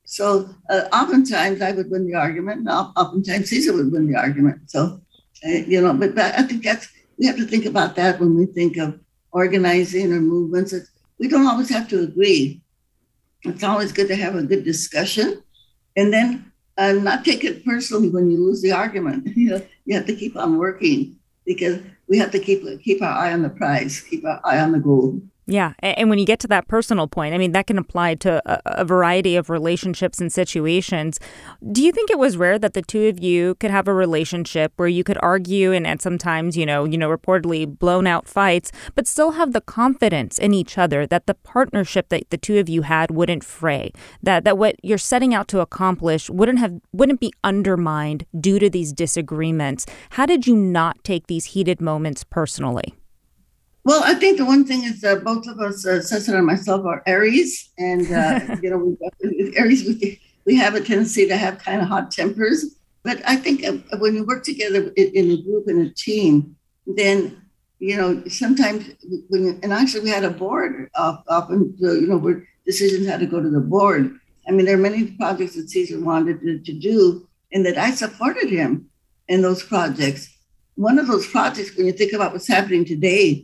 [SPEAKER 5] So uh, oftentimes I would win the argument, and oftentimes Cesar would win the argument. So, uh, you know, but that, I think that's, we have to think about that when we think of organizing or movements. It's, we don't always have to agree. It's always good to have a good discussion, and then uh, not take it personally when you lose the argument. You know, you have to keep on working, because we have to keep keep our eye on the prize, keep our eye on the goal.
[SPEAKER 1] Yeah. And when you get to that personal point, I mean, that can apply to a, a variety of relationships and situations. Do you think it was rare that the two of you could have a relationship where you could argue and, and sometimes, you know, you know, reportedly blown out fights, but still have the confidence in each other that the partnership that the two of you had wouldn't fray, that that what you're setting out to accomplish wouldn't have wouldn't be undermined due to these disagreements? How did you not take these heated moments personally?
[SPEAKER 5] Well, I think the one thing is that both of us, uh, Cesar and myself, are Aries, and uh, you know, we, Aries we, we have a tendency to have kind of hot tempers. But I think uh, when you work together in, in a group, in a team, then you know sometimes when you, and actually we had a board of, often you know where decisions had to go to the board. I mean, there are many projects that Cesar wanted to, to do, and that I supported him in those projects. One of those projects, when you think about what's happening today,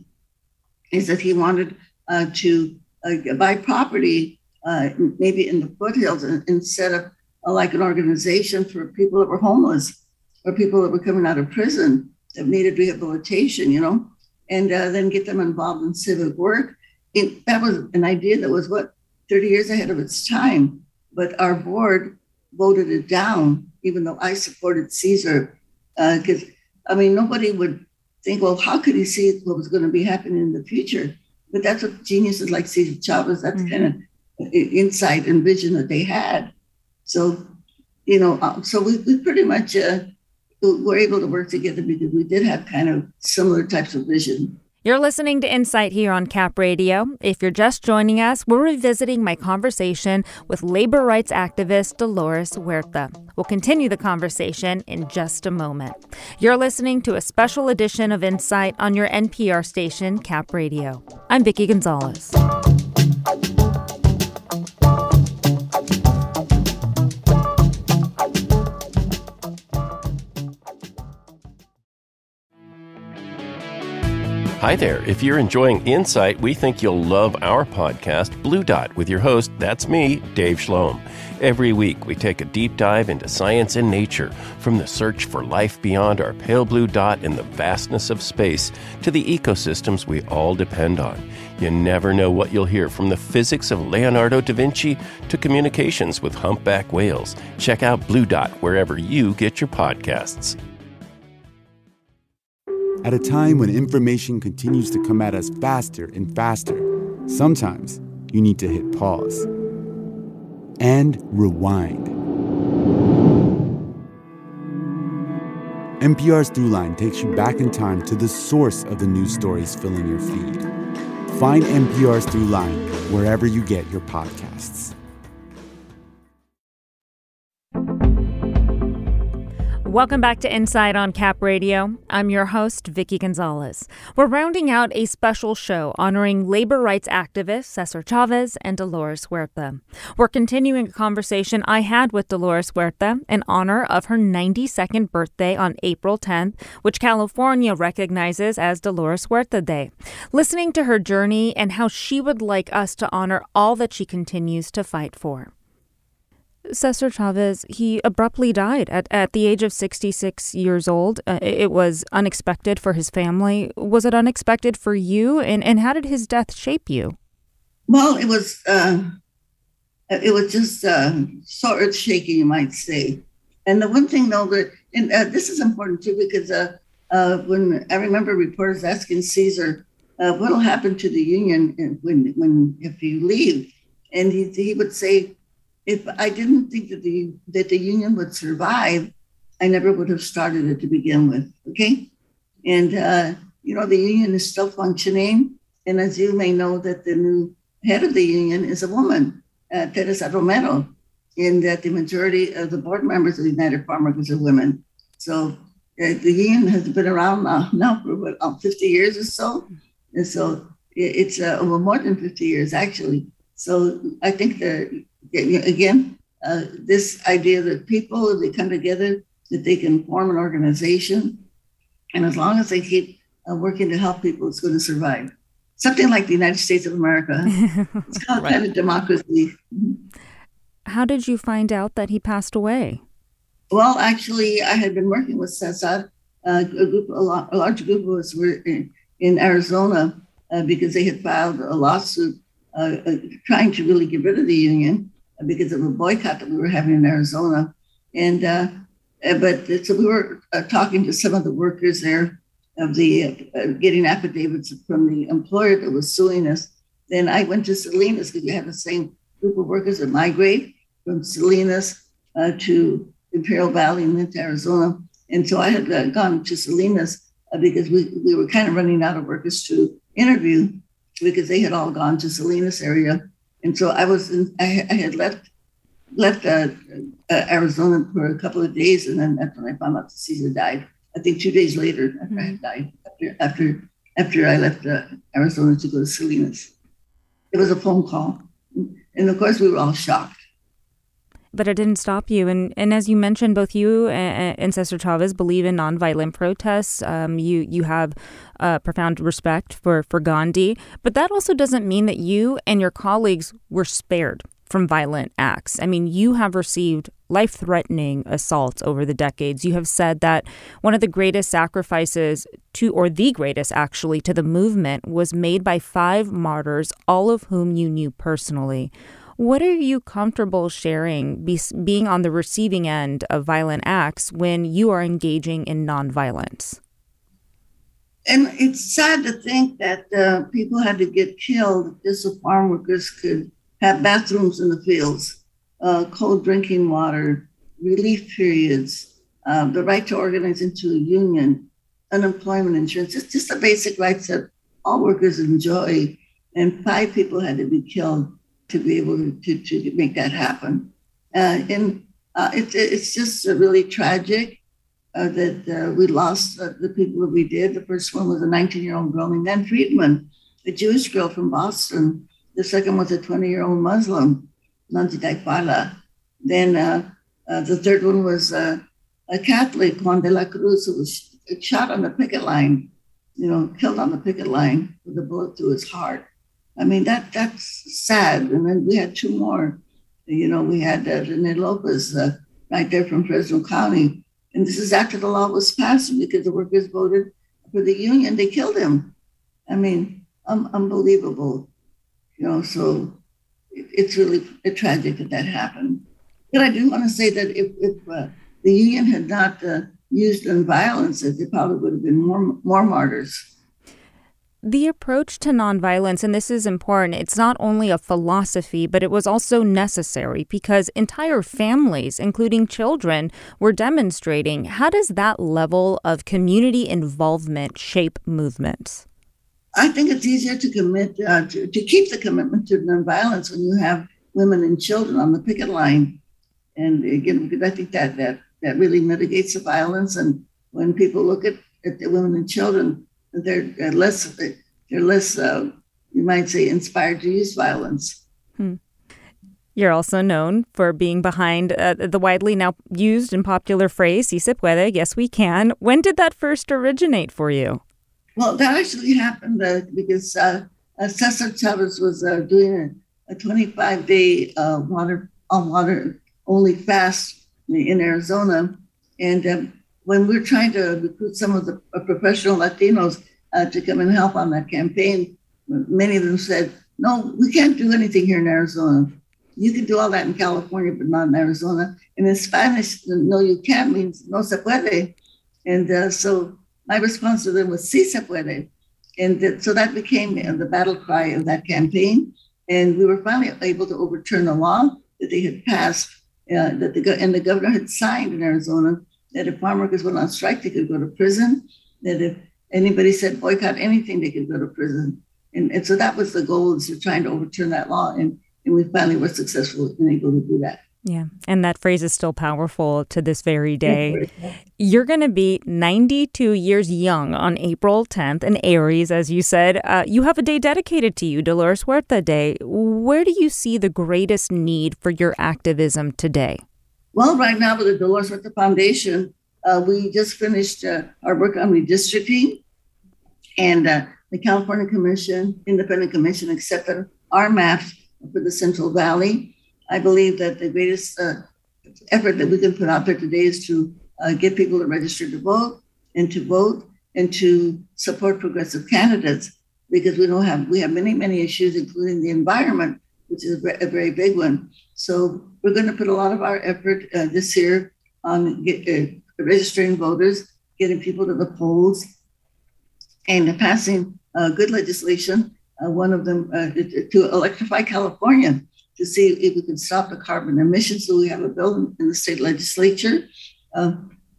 [SPEAKER 5] is that he wanted uh, to uh, buy property, uh, maybe in the foothills, and, and set up uh, like an organization for people that were homeless or people that were coming out of prison that needed rehabilitation, you know, and uh, then get them involved in civic work. It, that was an idea that was, what, thirty years ahead of its time. But our board voted it down, even though I supported Cesar, because, uh, I mean, nobody would think, well, how could he see what was going to be happening in the future? But that's what geniuses like Cesar Chavez, that's mm-hmm. kind of insight and vision that they had. So, you know, uh, so we, we pretty much uh, were able to work together because we did have kind of similar types of vision.
[SPEAKER 1] You're listening to Insight here on Cap Radio. If you're just joining us, we're revisiting my conversation with labor rights activist Dolores Huerta. We'll continue the conversation in just a moment. You're listening to a special edition of Insight on your N P R station, Cap Radio. I'm Vicki Gonzalez.
[SPEAKER 3] Hi there. If you're enjoying Insight, we think you'll love our podcast, Blue Dot, with your host, that's me, Dave Shlom. Every week, we take a deep dive into science and nature, from the search for life beyond our pale blue dot in the vastness of space to the ecosystems we all depend on. You never know what you'll hear, from the physics of Leonardo da Vinci to communications with humpback whales. Check out Blue Dot wherever you get your podcasts.
[SPEAKER 4] At a time when information continues to come at us faster and faster, sometimes you need to hit pause and rewind. N P R's Throughline takes you back in time to the source of the news stories filling your feed. Find N P R's Throughline wherever you get your podcasts.
[SPEAKER 1] Welcome back to Insight on Cap Radio. I'm your host, Vicki Gonzalez. We're rounding out a special show honoring labor rights activists Cesar Chavez and Dolores Huerta. We're continuing a conversation I had with Dolores Huerta in honor of her ninety-second birthday on April tenth, which California recognizes as Dolores Huerta Day. Listening to her journey and how she would like us to honor all that she continues to fight for. Cesar Chavez, he abruptly died at, at the age of sixty-six years old. Uh, it was unexpected for his family. Was it unexpected for you? And, and how did his death shape you?
[SPEAKER 5] Well, it was uh, it was just uh, so earth-shaking, you might say. And the one thing, though, that, and uh, this is important, too, because uh, uh, when I remember reporters asking Cesar, uh, what will happen to the union when, when if you leave? And he, he would say, if I didn't think that the that the union would survive, I never would have started it to begin with. Okay, and uh, you know the union is still functioning, and as you may know, that the new head of the union is a woman, uh, Teresa Romero, and that the majority of the board members of the United Farm Workers are women. So uh, the union has been around now, now for what, uh, fifty years or so, and so it's uh, over more than fifty years actually. So I think that. Again, uh, this idea that people, if they come together, that they can form an organization. And as long as they keep uh, working to help people, it's going to survive. Something like the United States of America. It's called right. kind of democracy.
[SPEAKER 1] How did you find out that he passed away?
[SPEAKER 5] Well, actually, I had been working with CESAD. Uh, a, group, a, lot, a large group of us were in, in Arizona uh, because they had filed a lawsuit uh, uh, trying to really get rid of the union uh, because of a boycott that we were having in Arizona. And uh, but so we were uh, talking to some of the workers there of the uh, getting affidavits from the employer that was suing us. Then I went to Salinas because we had the same group of workers that migrate from Salinas uh, to Imperial Valley and then to Arizona. And so I had uh, gone to Salinas uh, because we, we were kind of running out of workers to interview because they had all gone to Salinas area. And so I was, in, I, I had left left uh, uh, Arizona for a couple of days. And then that's when I found out that Cesar died. I think two days later after mm-hmm. I had died, after, after, after I left uh, Arizona to go to Salinas. It was a phone call. And of course we were all shocked.
[SPEAKER 1] But it didn't stop you. And and as you mentioned, both you and, and Cesar Chavez believe in nonviolent protests. Um, you you have uh, profound respect for, for Gandhi. But that also doesn't mean that you and your colleagues were spared from violent acts. I mean, you have received life-threatening assaults over the decades. You have said that one of the greatest sacrifices to, or the greatest actually, to the movement was made by five martyrs, all of whom you knew personally. What are you comfortable sharing, be, being on the receiving end of violent acts when you are engaging in nonviolence?
[SPEAKER 5] And it's sad to think that uh, people had to get killed just so farm workers could have bathrooms in the fields, uh, cold drinking water, relief periods, uh, the right to organize into a union, unemployment insurance. It's just the basic rights that all workers enjoy. And five people had to be killed to be able to, to make that happen. Uh, and uh, it, it's just really tragic uh, that uh, we lost uh, the people that we did. The first one was a nineteen-year-old girl named Nan Friedman, a Jewish girl from Boston. The second was a twenty-year-old Muslim, Nancy Daifala. Then uh, uh, the third one was uh, a Catholic, Juan de la Cruz, who was shot on the picket line, you know, killed on the picket line with a bullet through his heart. I mean, that that's sad. And then we had two more. You know, we had uh, Rene Lopez uh, right there from Fresno County. And this is after the law was passed because the workers voted for the union. They killed him. I mean, um, unbelievable. You know, so it, it's really tragic that that happened. But I do want to say that if, if uh, the union had not uh, used nonviolence, there probably would have been more more martyrs.
[SPEAKER 1] The approach to nonviolence, and this is important, it's not only a philosophy, but it was also necessary because entire families, including children, were demonstrating. How does that level of community involvement shape movements?
[SPEAKER 5] I think it's easier to commit, uh, to, to keep the commitment to nonviolence when you have women and children on the picket line. And again, because I think that that, that really mitigates the violence. And when people look at, at the women and children, They're, they're less, they're less, uh, you might say, inspired to use violence.
[SPEAKER 1] Hmm. You're also known for being behind uh, the widely now used and popular phrase, "Si se puede," yes, we can. When did that first originate for you?
[SPEAKER 5] Well, that actually happened uh, because uh, uh, Cesar Chavez was uh, doing a twenty-five day uh, water on water only fast in Arizona. And um, when we were trying to recruit some of the professional Latinos uh, to come and help on that campaign, many of them said, no, we can't do anything here in Arizona. You can do all that in California, but not in Arizona. And in Spanish, no, you can't means no se puede. And uh, so my response to them was, si se puede. And that, so that became the battle cry of that campaign. And we were finally able to overturn the law that they had passed, uh, that the, and the governor had signed in Arizona, that if farm workers went on strike, they could go to prison, that if anybody said boycott anything, they could go to prison. And, and so that was the goal, is to trying to overturn that law. And, and we finally were successful in able to do that.
[SPEAKER 1] Yeah. And that phrase is still powerful to this very day. You're going to be ninety-two years young on April tenth, an Aries, as you said. Uh, you have a day dedicated to you, Dolores Huerta Day. Where do you see the greatest need for your activism today?
[SPEAKER 5] Well, right now with the Dolores Huerta Foundation, uh, we just finished uh, our work on redistricting, and uh, the California Commission, Independent Commission, accepted our maps for the Central Valley. I believe that the greatest uh, effort that we can put out there today is to uh, get people to register to vote and to vote and to support progressive candidates, because we don't have we have many, many issues, including the environment, which is a, a very big one. So we're going to put a lot of our effort uh, this year on get, uh, registering voters, getting people to the polls, and passing uh, good legislation. Uh, one of them uh, to electrify California, to see if we can stop the carbon emissions. So we have a bill in the state legislature. Uh,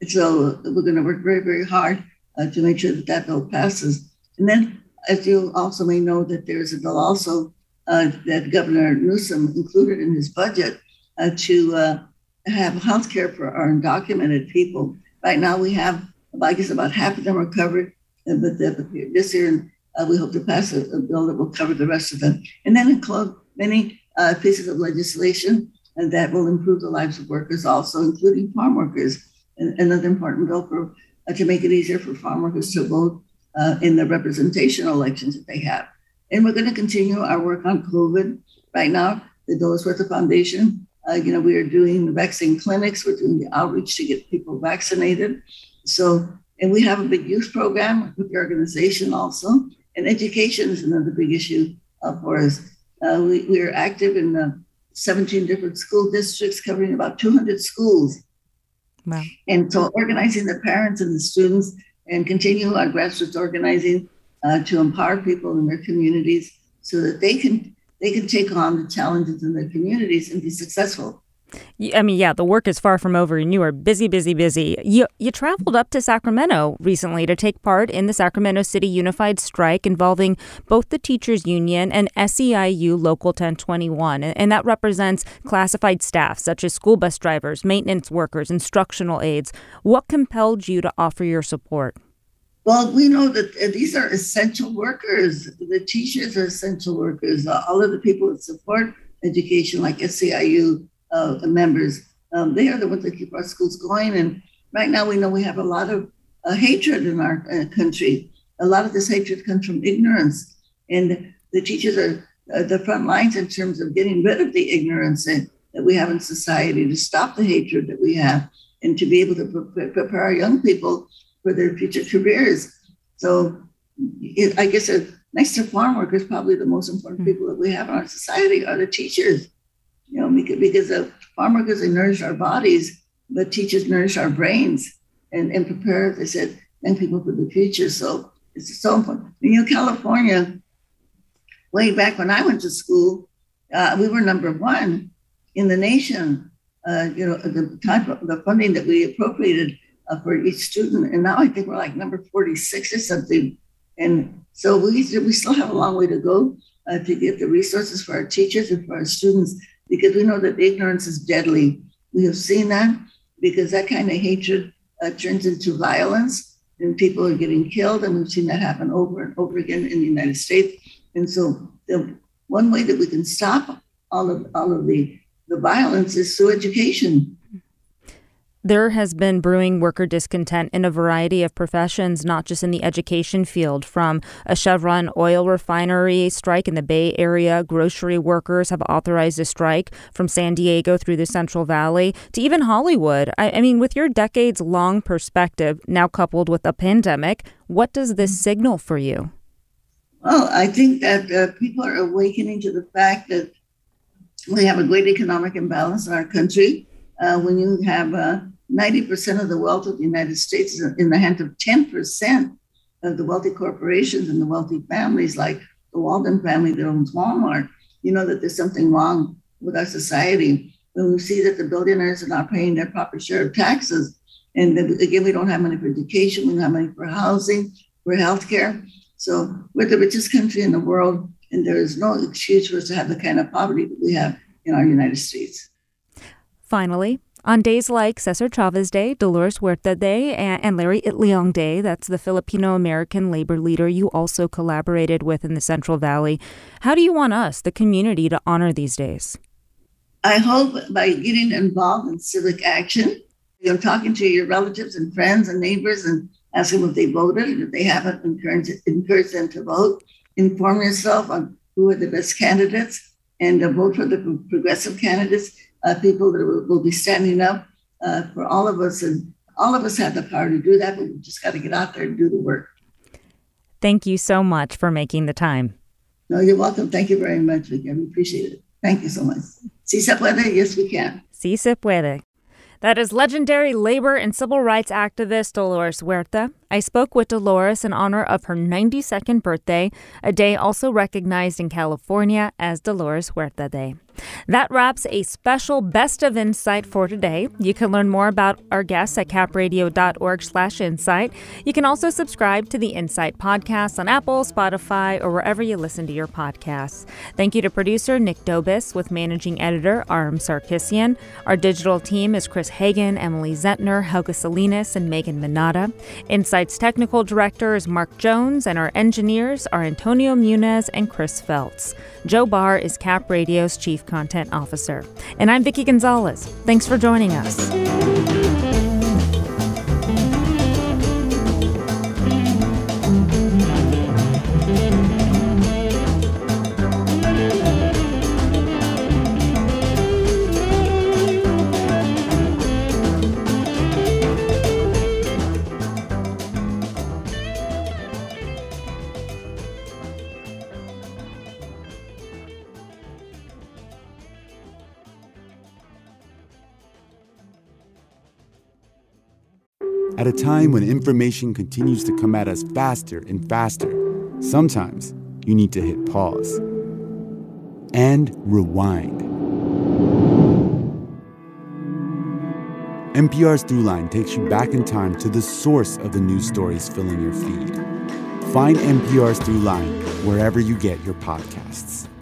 [SPEAKER 5] so we're going to work very, very hard uh, to make sure that that bill passes. And then, as you also may know, that there's a bill also uh, that Governor Newsom included in his budget uh, to uh, have health care for our undocumented people. Right now we have, I guess about half of them are covered, uh, but the, this year uh, we hope to pass a, a bill that will cover the rest of them. And then include many Uh, pieces of legislation and that will improve the lives of workers also, including farm workers. And another important bill for uh, to make it easier for farm workers to vote uh, in the representational elections that they have. And we're going to continue our work on COVID. Right now, the Dolores Huerta Foundation, uh, you know, we are doing vaccine clinics. We're doing the outreach to get people vaccinated. So, and we have a big youth program with the organization also. And education is another big issue uh, for us. Uh, we, we are active in uh, seventeen different school districts, covering about two hundred schools.
[SPEAKER 1] Wow.
[SPEAKER 5] And so organizing the parents and the students and continue our grassroots organizing uh, to empower people in their communities so that they can they can take on the challenges in their communities and be successful.
[SPEAKER 1] I mean, yeah, the work is far from over and you are busy, busy, busy. You you traveled up to Sacramento recently to take part in the Sacramento City Unified Strike involving both the Teachers Union and S E I U Local ten twenty-one. And that represents classified staff such as school bus drivers, maintenance workers, instructional aides. What compelled you to offer your support?
[SPEAKER 5] Well, we know that these are essential workers. The teachers are essential workers. All of the people that support education, like S E I U, Uh, members, um, they are the ones that keep our schools going. And right now we know we have a lot of uh, hatred in our uh, country. A lot of this hatred comes from ignorance. And the teachers are uh, the front lines in terms of getting rid of the ignorance that, that we have in society, to stop the hatred that we have, and to be able to pre- prepare our young people for their future careers. So it, I guess uh, next to farm workers, probably the most important people that we have in our society are the teachers. You know, because, because of farm workers, they nourish our bodies, but teachers nourish our brains and, and prepare, as I said, young people for the future. So it's so important. You know, California, way back when I went to school, uh, we were number one in the nation. Uh, you know, the type of the funding that we appropriated uh, for each student, and now I think we're like number forty-six or something. And so we we still have a long way to go uh, to get the resources for our teachers and for our students, because we know that ignorance is deadly. We have seen that, because that kind of hatred uh, turns into violence and people are getting killed. And we've seen that happen over and over again in the United States. And so the one way that we can stop all of all of the, the violence is through education.
[SPEAKER 1] There has been brewing worker discontent in a variety of professions, not just in the education field. From a Chevron oil refinery strike in the Bay Area, grocery workers have authorized a strike from San Diego through the Central Valley to even Hollywood. I, I mean, with your decades-long perspective, now coupled with a pandemic, what does this signal for you?
[SPEAKER 5] Well, I think that uh, people are awakening to the fact that we have a great economic imbalance in our country. Uh, when you have uh, ninety percent of the wealth of the United States in the hands of ten percent of the wealthy corporations and the wealthy families, like the Walden family that owns Walmart, you know that there's something wrong with our society. When we see that the billionaires are not paying their proper share of taxes, and then, again, we don't have money for education, we don't have money for housing, for healthcare. So we're the richest country in the world, and there is no excuse for us to have the kind of poverty that we have in our United States.
[SPEAKER 1] Finally, on days like Cesar Chavez Day, Dolores Huerta Day, and Larry Itliong Day, that's the Filipino-American labor leader you also collaborated with in the Central Valley, how do you want us, the community, to honor these days?
[SPEAKER 5] I hope by getting involved in civic action, you know, talking to your relatives and friends and neighbors and asking if they voted, and if they haven't, encourage, encourage them to vote. Inform yourself on who are the best candidates and uh, vote for the progressive candidates, uh, people that will, will be standing up uh, for all of us. And all of us have the power to do that, but we just got to get out there and do the work.
[SPEAKER 1] Thank you so much for making the time.
[SPEAKER 5] No, you're welcome. Thank you very much, Vicky. I appreciate it. Thank you so much. Si se puede? Yes, we can.
[SPEAKER 1] Si se puede. That is legendary labor and civil rights activist Dolores Huerta. I spoke with Dolores in honor of her ninety-second birthday, a day also recognized in California as Dolores Huerta Day. That wraps a special Best of Insight for today. You can learn more about our guests at capradio.org slash insight. You can also subscribe to the Insight podcast on Apple, Spotify, or wherever you listen to your podcasts. Thank you to producer Nick Dobis with managing editor Aram Sarkisian. Our digital team is Chris Hagan, Emily Zentner, Helga Salinas, and Megan Minata. Insight's technical director is Mark Jones, and our engineers are Antonio Munez and Chris Feltz. Joe Barr is Cap Radio's chief content officer. And I'm Vicky Gonzalez. Thanks for joining us.
[SPEAKER 4] At a time when information continues to come at us faster and faster, sometimes you need to hit pause and rewind. N P R's Throughline takes you back in time to the source of the news stories filling your feed. Find N P R's Throughline wherever you get your podcasts.